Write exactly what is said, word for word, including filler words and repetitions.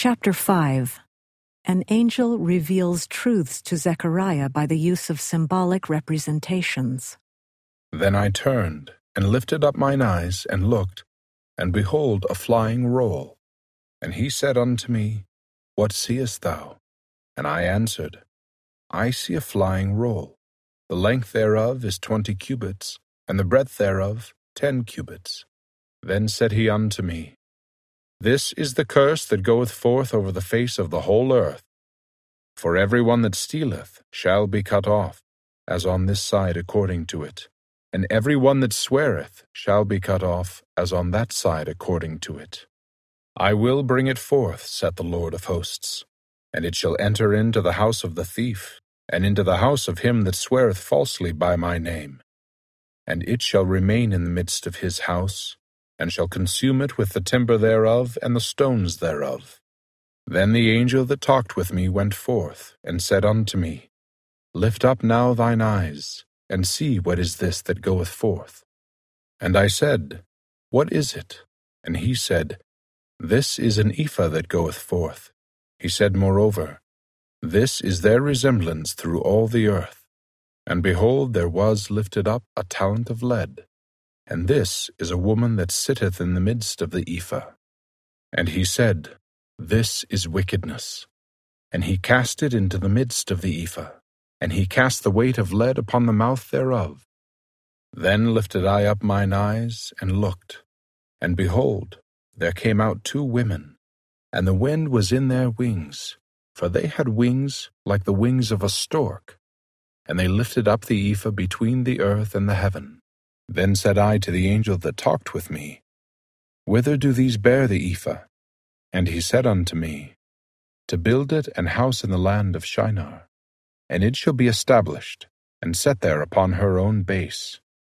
Chapter five. An angel reveals truths to Zechariah by the use of symbolic representations. Then I turned, and lifted up mine eyes, and looked, and behold a flying roll. And he said unto me, What seest thou? And I answered, I see a flying roll. The length thereof is twenty cubits, and the breadth thereof ten cubits. Then said he unto me, This is the curse that goeth forth over the face of the whole earth. For every one that stealeth shall be cut off, as on this side according to it, and every one that sweareth shall be cut off, as on that side according to it. I will bring it forth, saith the Lord of hosts, and it shall enter into the house of the thief, and into the house of him that sweareth falsely by my name. And it shall remain in the midst of his house, and shall consume it with the timber thereof and the stones thereof. Then the angel that talked with me went forth, and said unto me, Lift up now thine eyes, and see what is this that goeth forth. And I said, What is it? And he said, This is an ephah that goeth forth. He said moreover, This is their resemblance through all the earth. And behold, there was lifted up a talent of lead, and this is a woman that sitteth in the midst of the ephah. And he said, This is wickedness. And he cast it into the midst of the ephah, and he cast the weight of lead upon the mouth thereof. Then lifted I up mine eyes, and looked, and behold, there came out two women, and the wind was in their wings, for they had wings like the wings of a stork, and they lifted up the ephah between the earth and the heaven. Then said I to the angel that talked with me, Whither do these bear the ephah? And he said unto me, To build it an house in the land of Shinar, and it shall be established, and set there upon her own base.